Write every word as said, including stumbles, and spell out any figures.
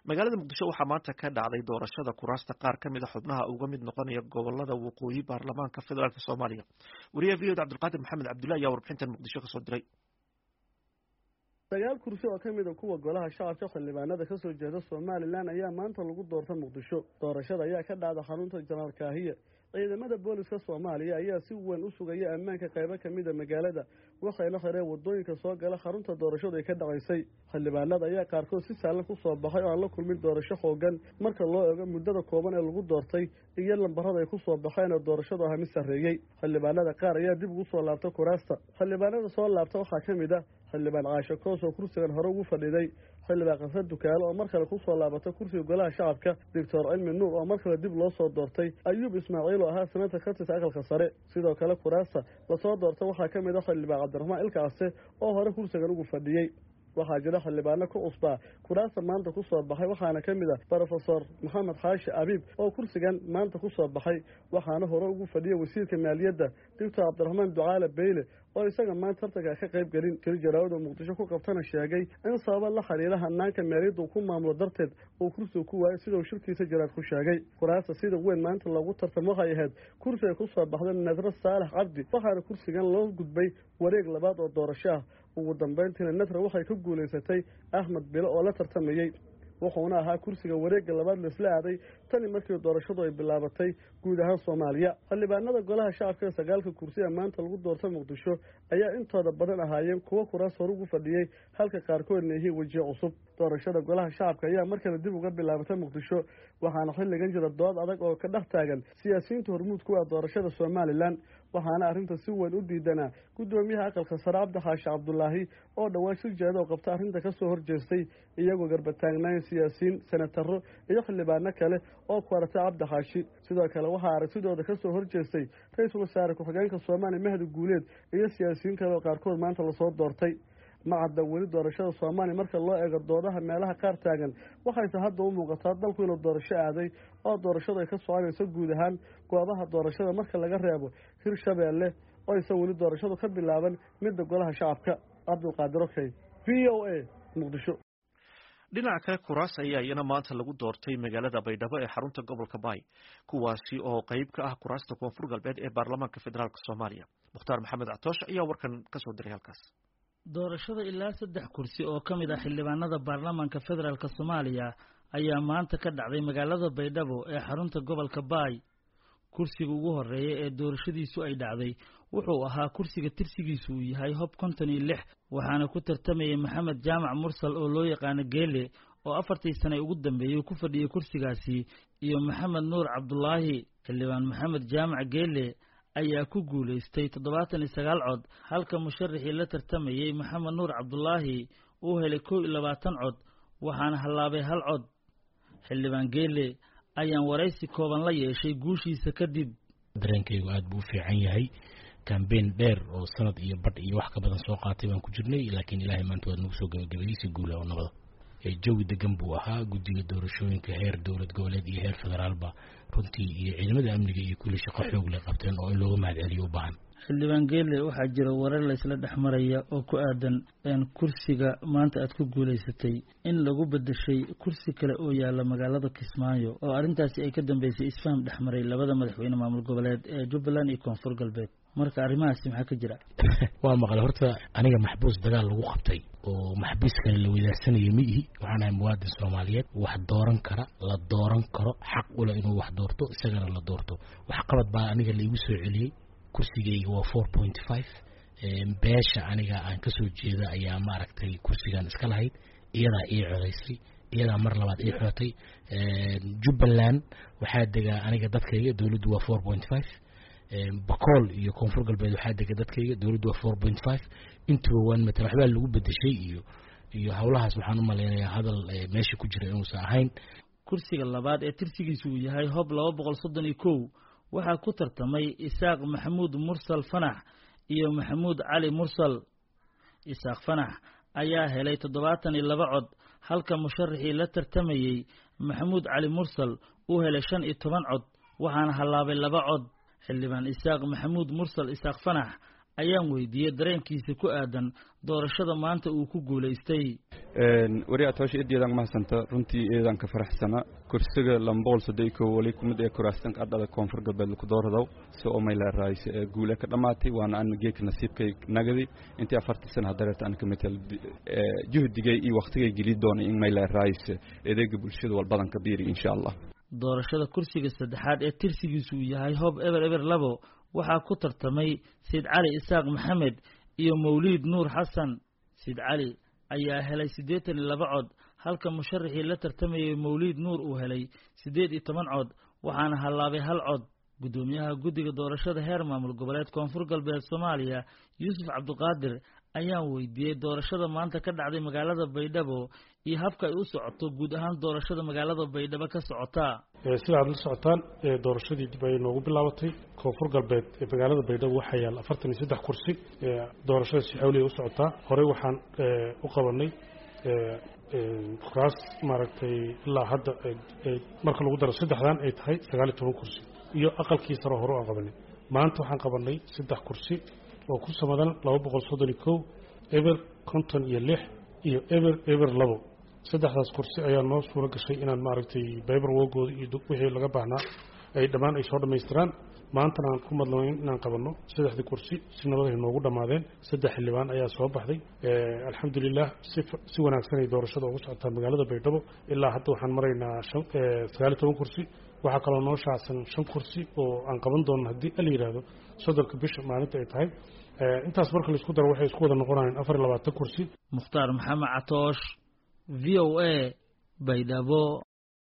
magaalada muqdisho waxaa maanta ka dhacday doorashada kuraasta qaar ka mid a xubnaha uga mid noqonaya gobolada waqooyi baarlamaanka federaalk soomaaliya. wariyaha v o da cabdulqaadir maxamed cabdullahi ayaa warbixintan muqdisho kasoo diray. sagaal kursi oo ka mid a kuwa golaha shacabka xildhibaanada ka soo jeeda somalilan ayaa maanta lagu doorta muqdisho. doorashada ayaa ka dhacda xarunta jenaraal kaahiye. ciidamada booliska soomaaliya ayaa si weyn u sugaya ammaanka qaybo ka mid a magaalada, waxayna xireen wadooyinka soo gala xarunta doorashadu ay ka dhacaysay. xildhibaanada ayaa qaarkood si sahlan ku soo baxay oo aan la kulmin doorasho xoogan marka loo eego muddada kooban ee lagu doortay iyo lambarada ay ku soo baxeen oo doorashadu ah mid sarreeyey. xildhibaanada qaar ayaa dib ugu soo laabta kuraasta. xildhibaanada soo laabta waxaa ka mid ah xildhibaan caasho koos oo kursigan hore ugu fadhiday, xildhibaan qasad dukaalo oo mar kale ku soo laabatay kursiga golaha shacabka, doctor cilmi nuur oo mar kale dib loo soo doortay, ayuub ismaaciil oo ahaa senator ka tirsan aqalka sare. sidoo kale kuraasta lasoo doortay waxaa ka mid ah xildhibaan cabdiraxmaan ilkaase oo hore kursigan ugu fadhiyey. waxaa jira xildhibaano ku cusbaa kuraasta maanta ku soo baxay, waxaana ka mid ah brofesor maxamed xaashi abiib oo kursigan maanta ku soo baxay, waxaana hore ugu fadhiyay wasiirka maaliyadda doctor cabdiraxmaan ducaale beyle oo isaga maanta tartanka ka qayb gelin. keli jaraawada muqdisho ku qabtana sheegay in sababa la xiriira hanaanka maaliyadda uu ku maamulo darteed uu kursiga ku waayay sida uu shirkiisa jaraad ku sheegay. kuraasta sida weyn maanta loogu tartamo waxay ahayd kursi ay ku soo baxday nadro saalax cabdi, waxaana kursigan loo gudbay wareeg labaad oo doorasho ah. ugu dambayntiina nadra waxay ka guulaysatay axmed bilo oo la tartamayey, wuxuuna ahaa kursiga wareegga labaad laisla aaday tani markii doorashadu ay bilaabatay guud ahaan soomaaliya. xildhibaanada golaha shacabka ee sagaalka kursi ee maanta lagu doorta muqdisho ayaa intooda badan ahaayeen kuwo kuraas hore ugu fadhiyey, halka qaarkoodna yihiin wejiyo cusub. doorashada golaha shacabka ayaa markale dib uga bilaabatay muqdisho, waxaana xilligan jira dood adag oo ka dhex taagan siyaasiyiinta hormuud ku ah doorashada somalilan, waxaana arrinta si weyn u diidanaa guddoomiyaha aqalka sare cabdi xaashi cabdulaahi oo dhowaan shir jeeda oo qabta arrinta ka soo horjeestay, iyagoo garbataagnayn siyaasiyiin, senataro iyo xildhibaano kale oo ku aratay cabdi xaashi. sidoo kale waxaa aragtidooda ka soo horjeestay ra-iisul wasaare ku-xigeenka soomaaliya mahdi guuleed iyo siyaasiyiin kale oo qaarkood maanta lasoo doortay. ma cadda weli doorashada soomaaliya marka loo eego doodaha meelaha qaar taagan, waxayse hadda u muuqataa dalku inuu doorasho aaday oo doorashadu ay ka soconayso guud ahaan goobaha doorashada marka laga reebo hirshabeelle oo aysan weli doorashadu ka bilaaban midda golaha shacabka. cabdulqaadir okey, v o a muqdisho. dhinaca kale kuraas ayaa iyana maanta lagu doortay magaalada baydhabo ee xarunta gobolka baay, kuwaasi oo qayb ka ah kuraasta koonfur galbeed ee baarlamaanka federaalk soomaaliya. mukhtaar maxamed catoosh ayaa warkan kasoo diray halkaas. doorashada ilaa saddex kursi oo ka mid ah xildhibaanada baarlamaanka federaalk soomaaliya ayaa maanta ka dhacday magaalada baydhabo ee xarunta gobolka baay. kursiga ugu horeeya ee doorashadiisu ay dhacday wuxuu ahaa kursiga tirsigiisu uu yahay hob konton iyo lix, waxaana ku tartamayay maxamed jaamac mursal oo loo yaqaano geele oo afartii sane ugu dambeeyey ku fadhiyay kursigaasi, iyo maxamed nuur cabdulaahi. xildhibaan maxamed jaamac geele ayaa ku guulaystay toddobaatan iyo sagaal cod, halka musharaxii la tartamayey maxamed nuur cabdulaahi uu helay kow iyo labaatan cod, waxaana hallaabay hal cod. xildhibaan geele ayaan waraysi kooban la yeeshay guushiisa kadib. dareenkaygu aad buu u fiican yahay. kambeyn dheer oo sanad iyo badh iyo wax ka badan soo qaatay baan ku jirnay, laakiin ilaahay maanta waad nagu soo gabagabeeyey si guula oo nabada. jawi degan buu ahaa. guddiga doorashooyinka heer dowlad goboleed iyo heer federaalba runtii iyo ciidamada amniga iyo kulli shaqo xoog leh qabteen oo in looga mahadceliyo u baahan. xildhibaan geele, waxaa jira warar laysla dhex maraya oo ku aadan een kursiga maanta aad ku guulaysatay in lagu bedeshay kursi kale oo yaala magaalada Kismaayo, oo arrintaasi ay ka dambeysay isfaham dhex maray labada madaxweyne maamul goboleed ee Jubbaland iyo Koonfur Galbeed. marka arrimahaasi maxaa ka jira? waa maqal horta aniga maxbuus dagaal lagu qabtay oo maxbuuskana la wadaagsanayay ma ihi. waxaan ahay muwaadin Soomaaliyeed wax dooran kara, la dooran karo, xaq u leh inuu wax doorto, isagana la doorto. wax qabad baa aniga la igu soo celiyey. kursigayga waa four point five. beesha aniga aan ka soo jeeda ayaa maaragtay kursigan iska lahayd, iyadaa ii codaysay, iyadaa mar labaad ii xotay. Jubbaland waxaa degaa aniga dadkayga, dowladdu waa four point five. bakool iyo koonfur galbeed waxaa dega dadkayga, dowladdu waa four point five. intuba waan matala waxbaa lagu bedeshay iyo iyo howlahaas waxaan u malaynayaa hadal meesha ku jira inuusan ahayn. kursiga labaad ee tirsigiisu uu yahay hob laba boqol soddon iyo kow waxaa ku tartamay isaaq maxamuud mursal fanax iyo maxamuud cali mursal. isaaq fanax ayaa helay toddobaatan iyo laba cod, halka musharaxii la tartamayey maxamuud cali mursal uu helay shan iyo toban cod, waxaana hallaabay laba cod. xildhibaan isaaq maxamuud mursal isaaq fanax ayaan weydiiyey dareenkiisa ku aadan doorashada maanta uu ku guulaystay. wari atoosh eedeedan mahsanta runtii eedan ka faraxsana kursiga lambool sadayko wali kumid ee kuraastan qadada koonfur galbeed ku doorado soo mayla raayis guule ka dhamaatay waana aan geek nasiibkay nagadi intii afartan sano hadarta aan ka metel juhdigay iyo waqtigay geli doonay in mayla raayis eedeega bulshada wal badan ka biiri insha Allah. doorashada kursiga saddexaad ee tirsigiisu yahay Hob Eber Eber labo waxaa ku tartamay Said Cali Isaaq Maxamed iyo Mawlid Nuur Xasan. Said Cali ayaa helay siddeetan iyo laba cod halka musharaxii la tartamayay Mawlid Nuur uu helay siddeed iyo toban cod waxaana halaabay hal cod. gudoomiyaha guddiga doorashada heer maamul goboleed koonfur galbeed Soomaaliya Yuusuf Cabdiqaadir ayaan weydiiyey doorashada maanta ka dhacday magaalada Baydhabo iyo habka ay u socoto guud ahaan doorashada magaalada Baydhabo ka socota. sida aad la socotaan doorashadii dib ay noogu bilaabatay koonfur galbeed ee magaalada Baydhabo waxaa yaal afartan iyo saddex kursi doorashada si xawli u socotaa. Hore waxaan u qabanay kuraas maaragtay ilaa hadda marka lagu daro saddexdan ay tahay sagaal iyo toban kursi iyo aqalkii sare hore aan qabanay. maanta waxaan qabanay saddex kursi oo ku samadan laba boqol soddon iyo kow eber konton iyo lix iyo eber eber labo. saddexdaas kursi ayaa noo suura gashay inaan maaragtay baybar wogooda iyo wixii laga baahnaa ay dhammaan ay soo dhammaystiraan. maantana aan ku madlanayn inaan qabanno saddexdii kursi si nabad ay noogu dhammaadeen. saddex xildhibaan ayaa soo baxday. alxamdulilah si si wanaagsan ay doorashada ugu socotaa magaalada Baydhabo. ilaa hadda waxaan maraynaa sagaal iyo toban kursi. waxaa kaloo noo shaacsan shan kursi oo aan qaban doono haddii la yidhaahdo soddonka bisha maalinta ay tahay. intaas marka la isku daro waxay isku wada noqonayaan afar iyo labaatan kursi. Mukhtaar Maxamed Catoosh, V O A, Baydhabo.